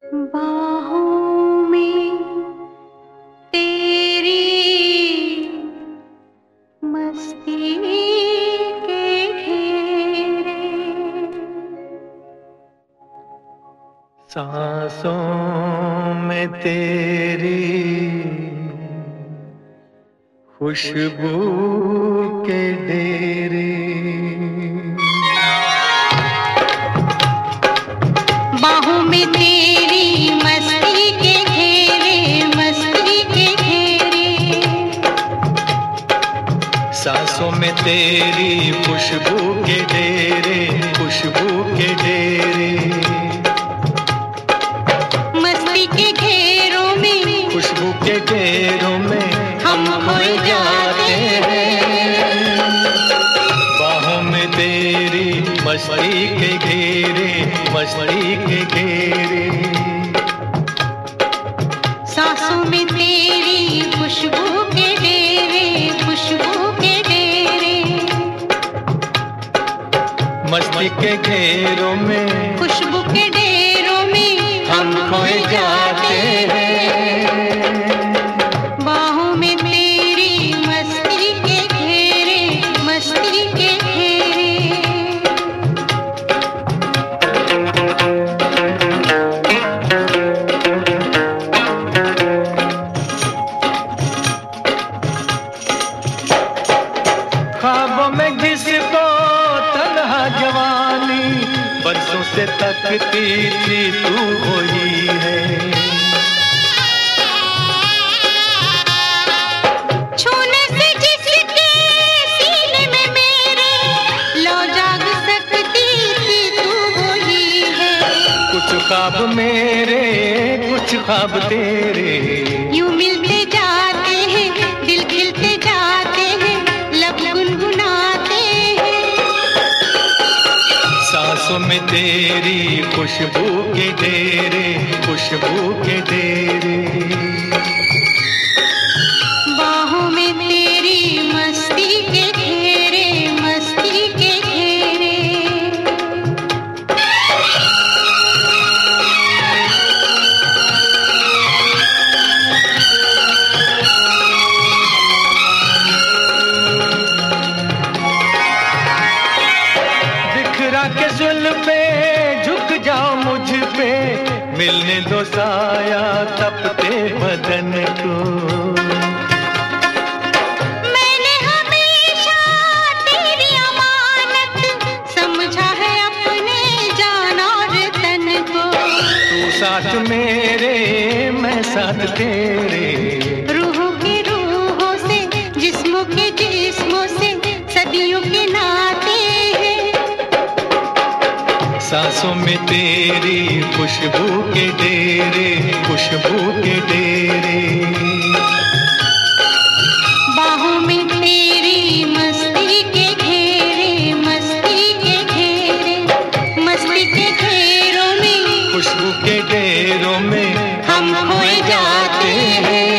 बाहों में तेरी मस्ती के घेरे, सांसों में तेरी खुशबू के डेरे, बाहों में तेरी मस्ती के घेरे, मस्ती के घेरे, सांसों में तेरी खुशबू के डेरे, खुशबू के डेरे, मस्ती के घेरों में, खुशबू के घेरों में हम खोए जाते हैं। बाहों में तेरी मस्ती के घेरे, मस्ती के घेरे, सांसों में तेरी खुशबू के डेरे, खुशबू के डेरे, मस्ती के घेरों में, खुशबू के डेरों में हम खोए जाते हैं। बाहों में तेरी मस्ती के घेरे, मस्ती के घेरे, ख्वाबों में जिसको तन्हा जवानी बरसों से तकती थी तू वही है। छूने से जिसके सीने में मेरे लो जाग सकती थी तू वही है। कुछ ख्वाब मेरे, कुछ ख्वाब तेरे, यूं मिलते जाते हैं, दिल खिलते जाते हैं, लब गुनगुनाते हैं। सांसों में तेरी खुशबू के डेरे, खुशबू के डेरे, बाहों में तेरी मस्ती के घेरे, मस्ती के घेरे, बिखरा के जुल्फे झुक जाओ मुझ पे, मिलने दो साया तपते बदन को। मैंने हमेशा तेरी अमानत समझा है अपने जान और तन को। तू साथ मेरे, मैं साथ तेरे, रूहों के रूहों से, जिस्मों के जिस्मों से सदियों के नाते हैं। सांसों में तेरी खुशबू के डेरे, खुशबू के डेरे, बाहों में तेरी मस्ती के घेरे, मस्ती के घेरे, मस्ती के घेरों में खुशबू के डेरों में हम खोए जाते हैं।